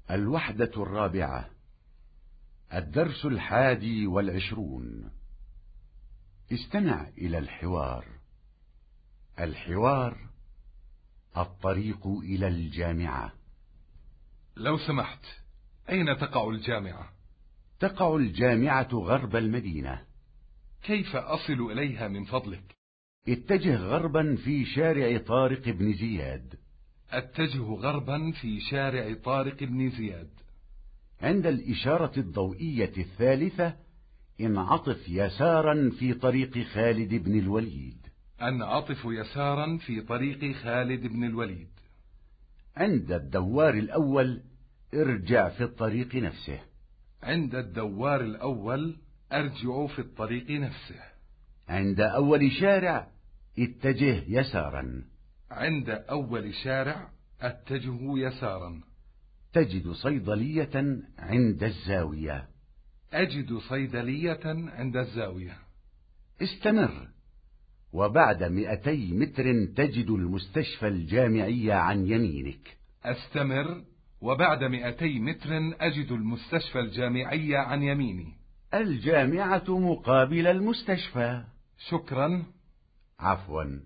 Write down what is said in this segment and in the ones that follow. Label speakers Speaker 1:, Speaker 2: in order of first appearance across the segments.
Speaker 1: الوحدة الرابعة. الدرس 21. استمع إلى الحوار. الحوار: الطريق إلى الجامعة.
Speaker 2: لو سمحت، أين تقع الجامعة؟
Speaker 1: تقع الجامعة غرب المدينة.
Speaker 2: كيف أصل إليها من فضلك؟
Speaker 1: اتجه غربا في شارع طارق بن زياد.
Speaker 2: أتجه غربا في شارع طارق بن زياد.
Speaker 1: عند الإشارة الضوئية الثالثة انعطف يسارا في طريق خالد بن الوليد.
Speaker 2: أنعطف يسارا في طريق خالد بن الوليد.
Speaker 1: عند الدوار الأول ارجع في الطريق نفسه.
Speaker 2: عند الدوار الأول أرجع في الطريق نفسه.
Speaker 1: عند أول شارع اتجه يسارا.
Speaker 2: عند أول شارع أتجه يسارا.
Speaker 1: تجد صيدلية عند الزاوية.
Speaker 2: أجد صيدلية عند الزاوية.
Speaker 1: استمر، وبعد 200 متر تجد المستشفى الجامعي عن يمينك.
Speaker 2: أستمر، وبعد 200 متر أجد المستشفى الجامعي عن يميني.
Speaker 1: الجامعة مقابل المستشفى.
Speaker 2: شكرا.
Speaker 1: عفوا.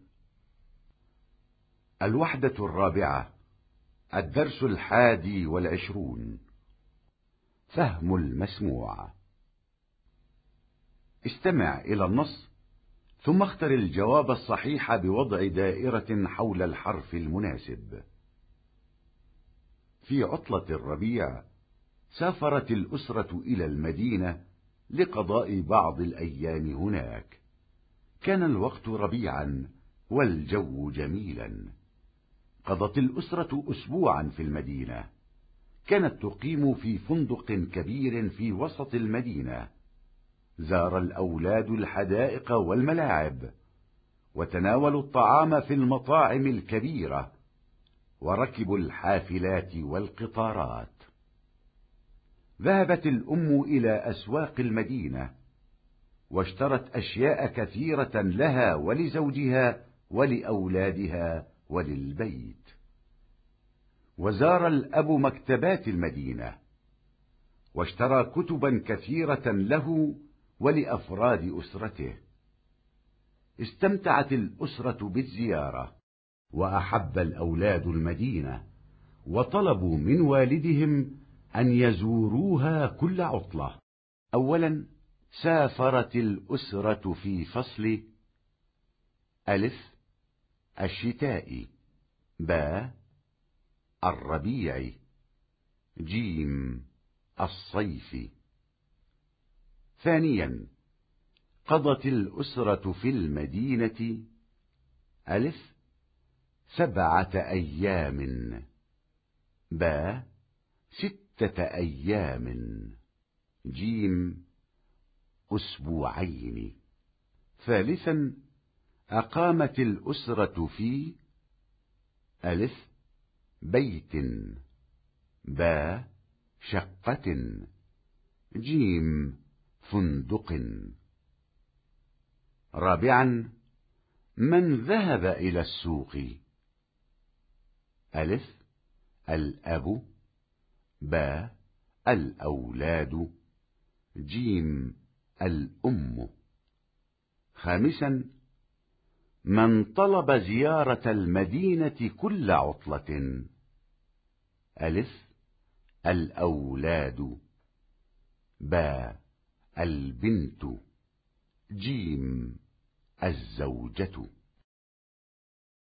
Speaker 1: الوحدة الرابعة. الدرس 21. فهم المسموع. استمع إلى النص ثم اختر الجواب الصحيح بوضع دائرة حول الحرف المناسب. في عطلة الربيع سافرت الأسرة إلى المدينة لقضاء بعض الأيام هناك. كان الوقت ربيعا والجو جميلا. قضت الأسرة أسبوعا في المدينة. كانت تقيم في فندق كبير في وسط المدينة. زار الأولاد الحدائق والملاعب، وتناولوا الطعام في المطاعم الكبيرة، وركبوا الحافلات والقطارات. ذهبت الأم إلى أسواق المدينة، واشترت أشياء كثيرة لها ولزوجها ولأولادها وللبيت. وزار الأب مكتبات المدينة، واشترى كتبا كثيرة له ولأفراد أسرته. استمتعت الأسرة بالزيارة، وأحب الأولاد المدينة، وطلبوا من والدهم أن يزوروها كل عطلة. أولا، سافرت الأسرة في فصل: ألف الشتاء، باء الربيع، جيم الصيف. ثانيا، قضت الأسرة في المدينة: ألف 7 أيام، باء 6 أيام، جيم أسبوعين. ثالثا، أقامت الأسرة في: ألف بيت، باء شقة، جيم فندق. رابعا، من ذهب إلى السوق: ألف الأب، باء الأولاد، جيم الأم. خامسا، من طلب زيارة المدينة كل عطلة: ألف الأولاد، باء البنت، جيم الزوجة.